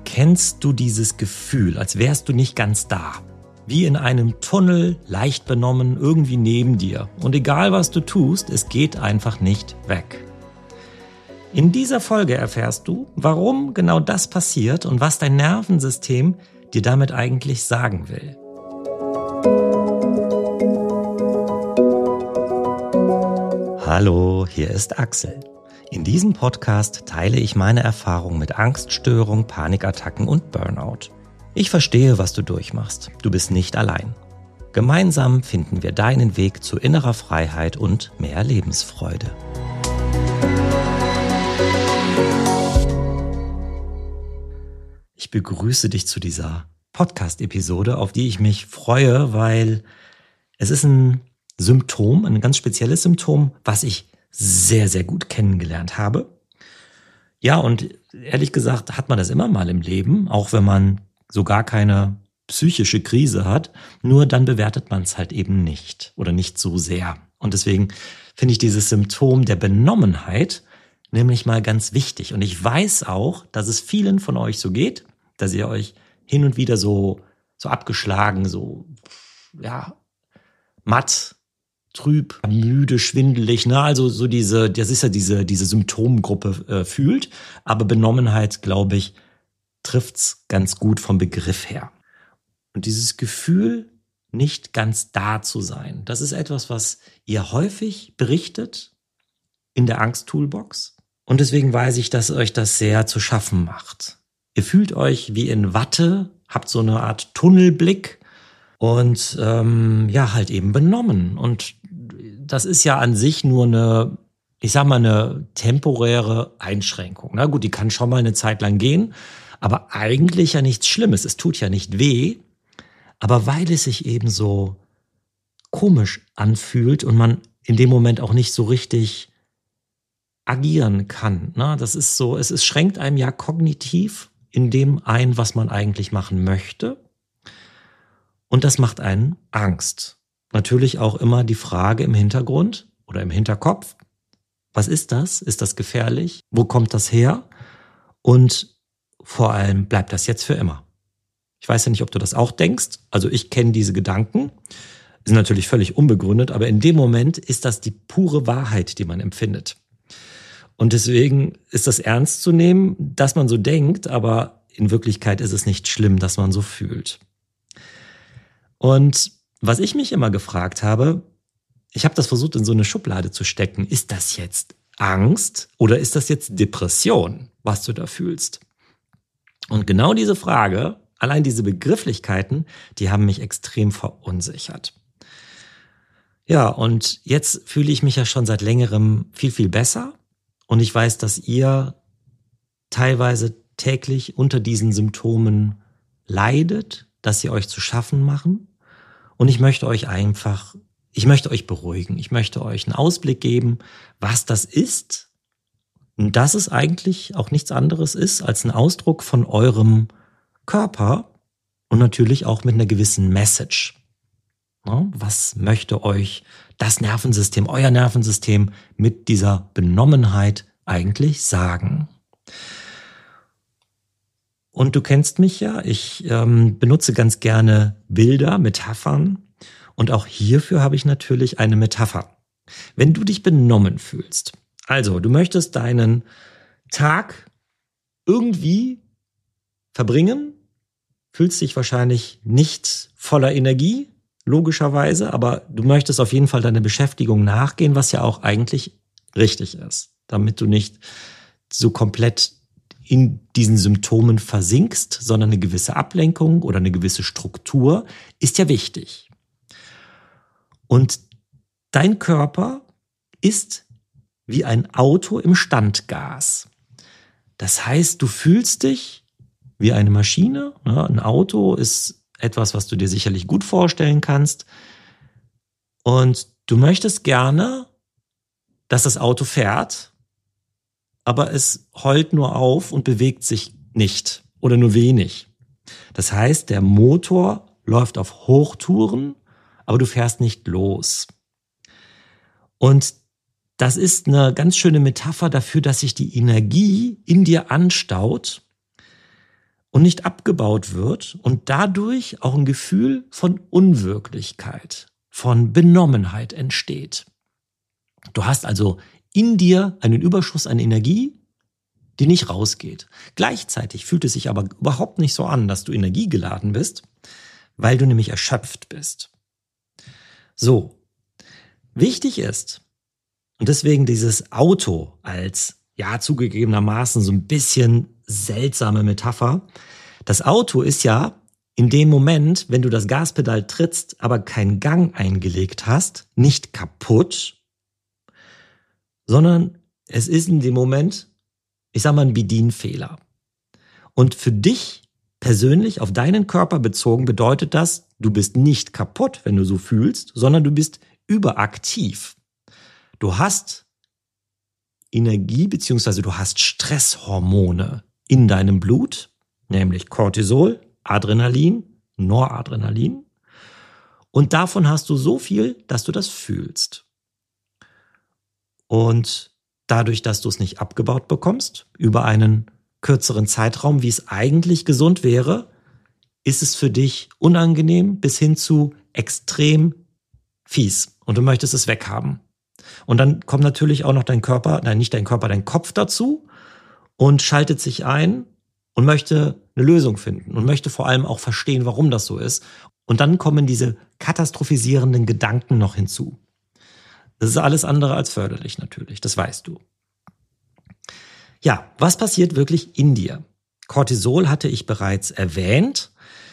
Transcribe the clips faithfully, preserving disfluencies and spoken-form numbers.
Kennst du dieses Gefühl, als wärst du nicht ganz da? Wie in einem Tunnel, leicht benommen, irgendwie neben dir. Und egal was du tust, es geht einfach nicht weg. In dieser Folge erfährst du, warum genau das passiert und was dein Nervensystem dir damit eigentlich sagen will. Hallo, hier ist Axel. In diesem Podcast teile ich meine Erfahrungen mit Angststörung, Panikattacken und Burnout. Ich verstehe, was du durchmachst. Du bist nicht allein. Gemeinsam finden wir deinen Weg zu innerer Freiheit und mehr Lebensfreude. Ich begrüße dich zu dieser Podcast-Episode, auf die ich mich freue, weil es ist ein Symptom, ein ganz spezielles Symptom, was ich sehr, sehr gut kennengelernt habe. Ja, und ehrlich gesagt hat man das immer mal im Leben, auch wenn man so gar keine psychische Krise hat, nur dann bewertet man es halt eben nicht oder nicht so sehr. Und deswegen finde ich dieses Symptom der Benommenheit nämlich mal ganz wichtig. Und ich weiß auch, dass es vielen von euch so geht, dass ihr euch hin und wieder so, so abgeschlagen, so, ja, matt, trüb, müde, schwindelig, ne, also so diese, das ist ja diese, diese Symptomgruppe äh, fühlt, aber Benommenheit, glaube ich, trifft's ganz gut vom Begriff her. Und dieses Gefühl, nicht ganz da zu sein, das ist etwas, was ihr häufig berichtet in der Angst-Toolbox. Und deswegen weiß ich, dass euch das sehr zu schaffen macht. Ihr fühlt euch wie in Watte, habt so eine Art Tunnelblick und ähm, ja, halt eben benommen. Und das ist ja an sich nur eine, ich sag mal, eine temporäre Einschränkung. Na gut, die kann schon mal eine Zeit lang gehen, aber eigentlich ja nichts Schlimmes. Es tut ja nicht weh, aber weil es sich eben so komisch anfühlt und man in dem Moment auch nicht so richtig agieren kann. Na, das ist so, es, es schränkt einem ja kognitiv in dem ein, was man eigentlich machen möchte. Und das macht einen Angst. Natürlich auch immer die Frage im Hintergrund oder im Hinterkopf, was ist das? Ist das gefährlich? Wo kommt das her? Und vor allem, bleibt das jetzt für immer? Ich weiß ja nicht, ob du das auch denkst. Also ich kenne diese Gedanken, sind natürlich völlig unbegründet, aber in dem Moment ist das die pure Wahrheit, die man empfindet. Und deswegen ist das ernst zu nehmen, dass man so denkt, aber in Wirklichkeit ist es nicht schlimm, dass man so fühlt. Und was ich mich immer gefragt habe, ich habe das versucht in so eine Schublade zu stecken, ist das jetzt Angst oder ist das jetzt Depression, was du da fühlst? Und genau diese Frage, allein diese Begrifflichkeiten, die haben mich extrem verunsichert. Ja, und jetzt fühle ich mich ja schon seit längerem viel, viel besser und ich weiß, dass ihr teilweise täglich unter diesen Symptomen leidet, dass sie euch zu schaffen machen. Und ich möchte euch einfach, ich möchte euch beruhigen. Ich möchte euch einen Ausblick geben, was das ist. Und dass es eigentlich auch nichts anderes ist als ein Ausdruck von eurem Körper und natürlich auch mit einer gewissen Message. Was möchte euch das Nervensystem, euer Nervensystem mit dieser Benommenheit eigentlich sagen? Und du kennst mich ja, ich ähm, benutze ganz gerne Bilder, Metaphern und auch hierfür habe ich natürlich eine Metapher. Wenn du dich benommen fühlst, also du möchtest deinen Tag irgendwie verbringen, fühlst dich wahrscheinlich nicht voller Energie, logischerweise, aber du möchtest auf jeden Fall deiner Beschäftigung nachgehen, was ja auch eigentlich richtig ist, damit du nicht so komplett in diesen Symptomen versinkst, sondern eine gewisse Ablenkung oder eine gewisse Struktur ist ja wichtig. Und dein Körper ist wie ein Auto im Standgas. Das heißt, du fühlst dich wie eine Maschine. Ein Auto ist etwas, was du dir sicherlich gut vorstellen kannst. Und du möchtest gerne, dass das Auto fährt, aber es heult nur auf und bewegt sich nicht oder nur wenig. Das heißt, der Motor läuft auf Hochtouren, aber du fährst nicht los. Und das ist eine ganz schöne Metapher dafür, dass sich die Energie in dir anstaut und nicht abgebaut wird und dadurch auch ein Gefühl von Unwirklichkeit, von Benommenheit entsteht. Du hast also in dir einen Überschuss an Energie, die nicht rausgeht. Gleichzeitig fühlt es sich aber überhaupt nicht so an, dass du energiegeladen bist, weil du nämlich erschöpft bist. So, wichtig ist, und deswegen dieses Auto als, ja, zugegebenermaßen so ein bisschen seltsame Metapher. Das Auto ist ja in dem Moment, wenn du das Gaspedal trittst, aber keinen Gang eingelegt hast, nicht kaputt, sondern es ist in dem Moment, ich sag mal, ein Bedienfehler. Und für dich persönlich, auf deinen Körper bezogen, bedeutet das, du bist nicht kaputt, wenn du so fühlst, sondern du bist überaktiv. Du hast Energie bzw. du hast Stresshormone in deinem Blut, nämlich Cortisol, Adrenalin, Noradrenalin. Und davon hast du so viel, dass du das fühlst. Und dadurch, dass du es nicht abgebaut bekommst, über einen kürzeren Zeitraum, wie es eigentlich gesund wäre, ist es für dich unangenehm bis hin zu extrem fies. Und du möchtest es weghaben. Und dann kommt natürlich auch noch dein Körper, nein, nicht dein Körper, dein Kopf dazu und schaltet sich ein und möchte eine Lösung finden und möchte vor allem auch verstehen, warum das so ist. Und dann kommen diese katastrophisierenden Gedanken noch hinzu. Das ist alles andere als förderlich natürlich, das weißt du. Ja, was passiert wirklich in dir? Cortisol hatte ich bereits erwähnt.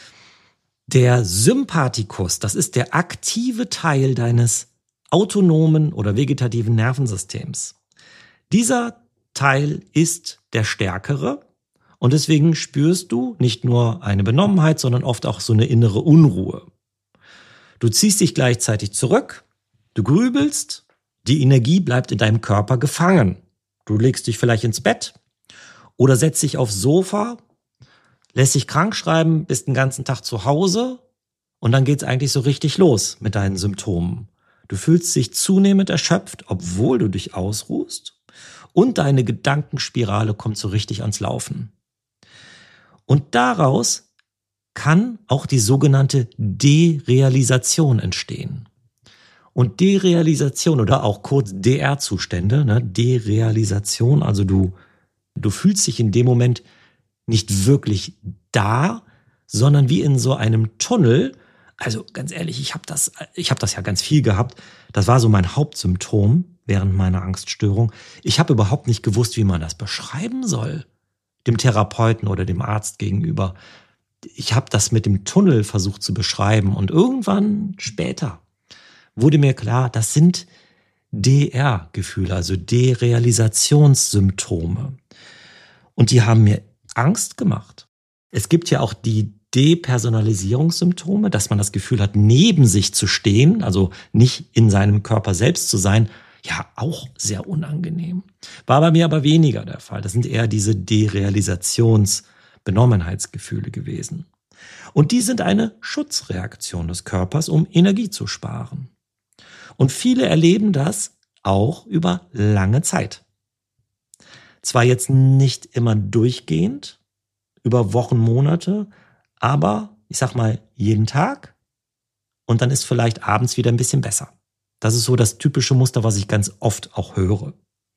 Der Sympathikus, das ist der aktive Teil deines autonomen oder vegetativen Nervensystems. Dieser Teil ist der stärkere und deswegen spürst du nicht nur eine Benommenheit, sondern oft auch so eine innere Unruhe. Du ziehst dich gleichzeitig zurück, du grübelst, die Energie bleibt in deinem Körper gefangen. Du legst dich vielleicht ins Bett oder setzt dich aufs Sofa, lässt dich krank schreiben, bist den ganzen Tag zu Hause und dann geht's eigentlich so richtig los mit deinen Symptomen. Du fühlst dich zunehmend erschöpft, obwohl du dich ausruhst und deine Gedankenspirale kommt so richtig ans Laufen. Und daraus kann auch die sogenannte Derealisation entstehen. Und Derealisation oder auch kurz D R-Zustände, ne, Derealisation, also du, du fühlst dich in dem Moment nicht wirklich da, sondern wie in so einem Tunnel. Also ganz ehrlich, ich habe das, ich habe das ja ganz viel gehabt. Das war so mein Hauptsymptom während meiner Angststörung. Ich habe überhaupt nicht gewusst, wie man das beschreiben soll, dem Therapeuten oder dem Arzt gegenüber. Ich habe das mit dem Tunnel versucht zu beschreiben und irgendwann später wurde mir klar, das sind D R-Gefühle, also Derealisationssymptome. Und die haben mir Angst gemacht. Es gibt ja auch die Depersonalisierungssymptome, dass man das Gefühl hat, neben sich zu stehen, also nicht in seinem Körper selbst zu sein, ja, auch sehr unangenehm. War bei mir aber weniger der Fall. Das sind eher diese Derealisationsbenommenheitsgefühle gewesen. Und die sind eine Schutzreaktion des Körpers, um Energie zu sparen. Und viele erleben das auch über lange Zeit. Zwar jetzt nicht immer durchgehend, über Wochen, Monate, aber ich sag mal jeden Tag und dann ist vielleicht abends wieder ein bisschen besser. Das ist so das typische Muster, was ich ganz oft auch höre.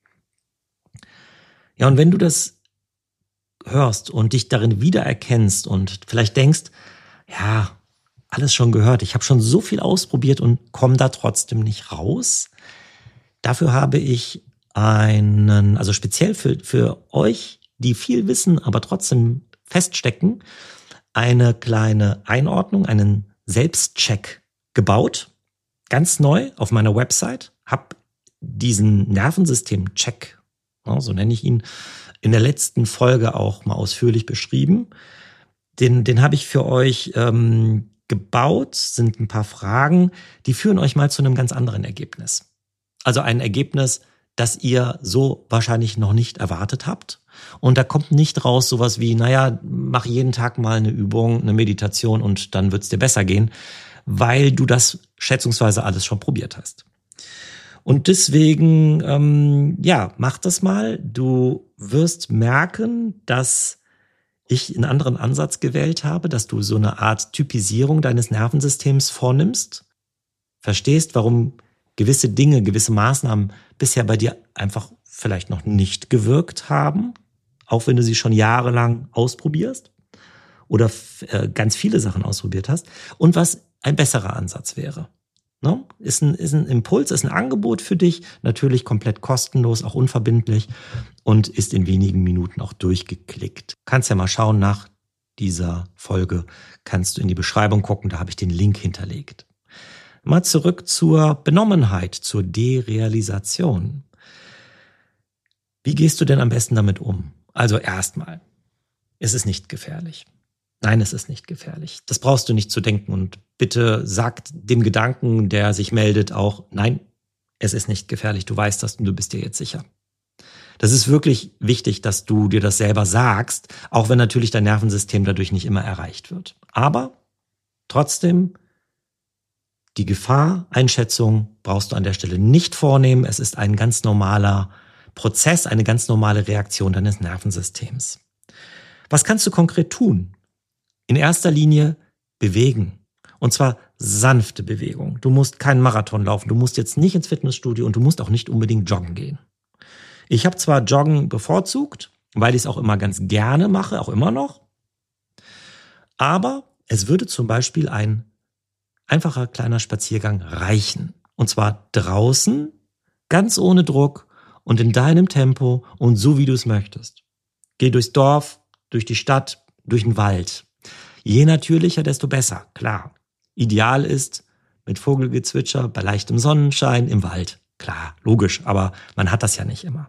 Ja, und wenn du das hörst und dich darin wiedererkennst und vielleicht denkst, ja, alles schon gehört, ich habe schon so viel ausprobiert und komme da trotzdem nicht raus. Dafür habe ich einen, also speziell für, für euch, die viel wissen, aber trotzdem feststecken, eine kleine Einordnung, einen Selbstcheck gebaut, ganz neu auf meiner Website, habe diesen Nervensystem-Check, so nenne ich ihn, in der letzten Folge auch mal ausführlich beschrieben. Den, den habe ich für euch ähm, gebaut, sind ein paar Fragen, die führen euch mal zu einem ganz anderen Ergebnis. Also ein Ergebnis, das ihr so wahrscheinlich noch nicht erwartet habt. Und da kommt nicht raus sowas wie, naja, mach jeden Tag mal eine Übung, eine Meditation und dann wird's dir besser gehen, weil du das schätzungsweise alles schon probiert hast. Und deswegen, ähm, ja, mach das mal. Du wirst merken, dass ich einen anderen Ansatz gewählt habe, dass du so eine Art Typisierung deines Nervensystems vornimmst, verstehst, warum gewisse Dinge, gewisse Maßnahmen bisher bei dir einfach vielleicht noch nicht gewirkt haben, auch wenn du sie schon jahrelang ausprobierst oder äh, ganz viele Sachen ausprobiert hast, und was ein besserer Ansatz wäre. Ne? Ist ein, ist ein Impuls, ist ein Angebot für dich, natürlich komplett kostenlos, auch unverbindlich und ist in wenigen Minuten auch durchgeklickt. Kannst ja mal schauen, nach dieser Folge kannst du in die Beschreibung gucken, da habe ich den Link hinterlegt. Mal zurück zur Benommenheit, zur Derealisation. Wie gehst du denn am besten damit um? Also erstmal, es ist nicht gefährlich. Nein, es ist nicht gefährlich. Das brauchst du nicht zu denken. Und bitte sag dem Gedanken, der sich meldet, auch, nein, es ist nicht gefährlich. Du weißt das und du bist dir jetzt sicher. Das ist wirklich wichtig, dass du dir das selber sagst, auch wenn natürlich dein Nervensystem dadurch nicht immer erreicht wird. Aber trotzdem, die Gefahreinschätzung brauchst du an der Stelle nicht vornehmen. Es ist ein ganz normaler Prozess, eine ganz normale Reaktion deines Nervensystems. Was kannst du konkret tun? In erster Linie bewegen. Und zwar sanfte Bewegung. Du musst keinen Marathon laufen, du musst jetzt nicht ins Fitnessstudio und du musst auch nicht unbedingt joggen gehen. Ich habe zwar Joggen bevorzugt, weil ich es auch immer ganz gerne mache, auch immer noch. Aber es würde zum Beispiel ein einfacher kleiner Spaziergang reichen. Und zwar draußen, ganz ohne Druck und in deinem Tempo und so, wie du es möchtest. Geh durchs Dorf, durch die Stadt, durch den Wald. Je natürlicher, desto besser, klar. Ideal ist mit Vogelgezwitscher, bei leichtem Sonnenschein im Wald. Klar, logisch, aber man hat das ja nicht immer.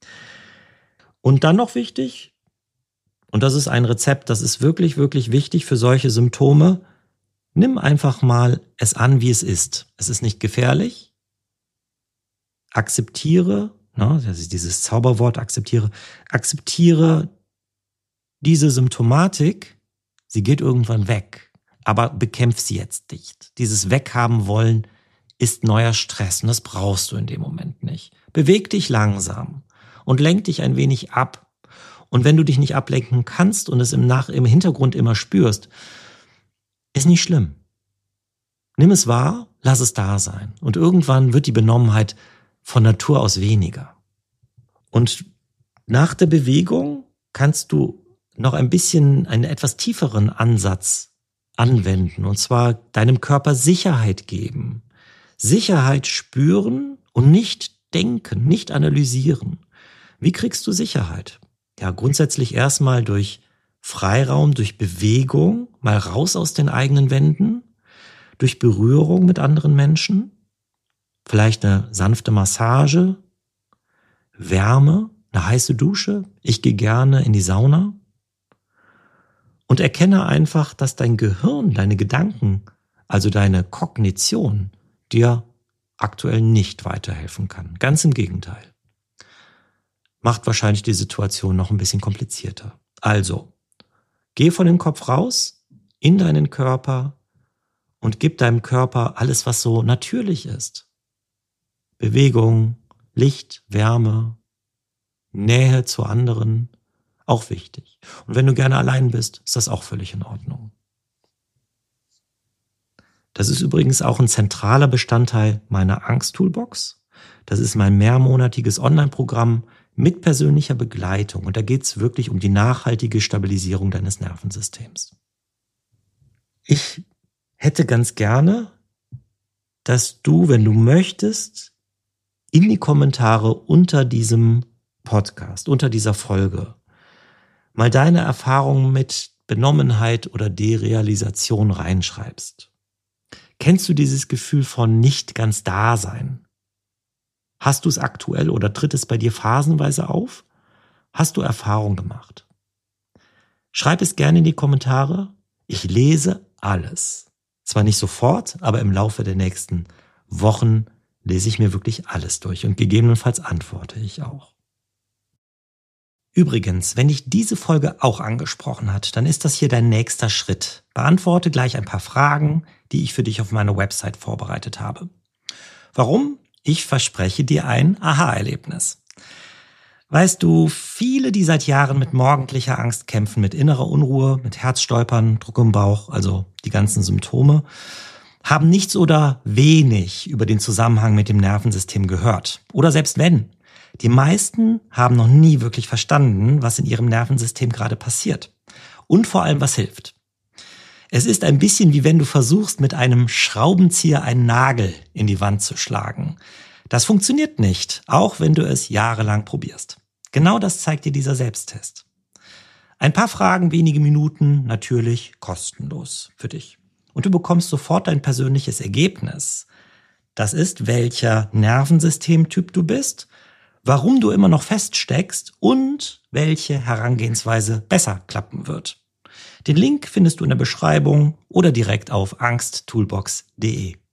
Und dann noch wichtig, und das ist ein Rezept, das ist wirklich, wirklich wichtig für solche Symptome, nimm einfach mal es an, wie es ist. Es ist nicht gefährlich. Akzeptiere, ne, das ist dieses Zauberwort, akzeptiere, akzeptiere diese Symptomatik. Sie geht irgendwann weg, aber bekämpf sie jetzt nicht. Dieses Weghaben wollen ist neuer Stress und das brauchst du in dem Moment nicht. Beweg dich langsam und lenk dich ein wenig ab. Und wenn du dich nicht ablenken kannst und es im, Nach- im Hintergrund immer spürst, ist nicht schlimm. Nimm es wahr, lass es da sein. Und irgendwann wird die Benommenheit von Natur aus weniger. Und nach der Bewegung kannst du noch ein bisschen einen etwas tieferen Ansatz anwenden, und zwar deinem Körper Sicherheit geben. Sicherheit spüren und nicht denken, nicht analysieren. Wie kriegst du Sicherheit? Ja, grundsätzlich erstmal durch Freiraum, durch Bewegung, mal raus aus den eigenen Wänden, durch Berührung mit anderen Menschen, vielleicht eine sanfte Massage, Wärme, eine heiße Dusche. Ich gehe gerne in die Sauna. Und erkenne einfach, dass dein Gehirn, deine Gedanken, also deine Kognition, dir aktuell nicht weiterhelfen kann. Ganz im Gegenteil. Macht wahrscheinlich die Situation noch ein bisschen komplizierter. Also, geh von dem Kopf raus, in deinen Körper und gib deinem Körper alles, was so natürlich ist. Bewegung, Licht, Wärme, Nähe zu anderen, auch wichtig. Und wenn du gerne allein bist, ist das auch völlig in Ordnung. Das ist übrigens auch ein zentraler Bestandteil meiner Angst-Toolbox. Das ist mein mehrmonatiges Online-Programm mit persönlicher Begleitung. Und da geht es wirklich um die nachhaltige Stabilisierung deines Nervensystems. Ich hätte ganz gerne, dass du, wenn du möchtest, in die Kommentare unter diesem Podcast, unter dieser Folge, mal deine Erfahrungen mit Benommenheit oder Derealisation reinschreibst. Kennst du dieses Gefühl von nicht ganz Dasein? Hast du es aktuell oder tritt es bei dir phasenweise auf? Hast du Erfahrung gemacht? Schreib es gerne in die Kommentare. Ich lese alles. Zwar nicht sofort, aber im Laufe der nächsten Wochen lese ich mir wirklich alles durch und gegebenenfalls antworte ich auch. Übrigens, wenn dich diese Folge auch angesprochen hat, dann ist das hier dein nächster Schritt. Beantworte gleich ein paar Fragen, die ich für dich auf meiner Website vorbereitet habe. Warum? Ich verspreche dir ein Aha-Erlebnis. Weißt du, viele, die seit Jahren mit morgendlicher Angst kämpfen, mit innerer Unruhe, mit Herzstolpern, Druck im Bauch, also die ganzen Symptome, haben nichts oder wenig über den Zusammenhang mit dem Nervensystem gehört. Oder selbst wenn. Die meisten haben noch nie wirklich verstanden, was in ihrem Nervensystem gerade passiert. Und vor allem, was hilft. Es ist ein bisschen wie wenn du versuchst, mit einem Schraubenzieher einen Nagel in die Wand zu schlagen. Das funktioniert nicht, auch wenn du es jahrelang probierst. Genau das zeigt dir dieser Selbsttest. Ein paar Fragen, wenige Minuten, natürlich kostenlos für dich. Und du bekommst sofort dein persönliches Ergebnis. Das ist, welcher Nervensystemtyp du bist, warum du immer noch feststeckst und welche Herangehensweise besser klappen wird. Den Link findest du in der Beschreibung oder direkt auf angst toolbox punkt de.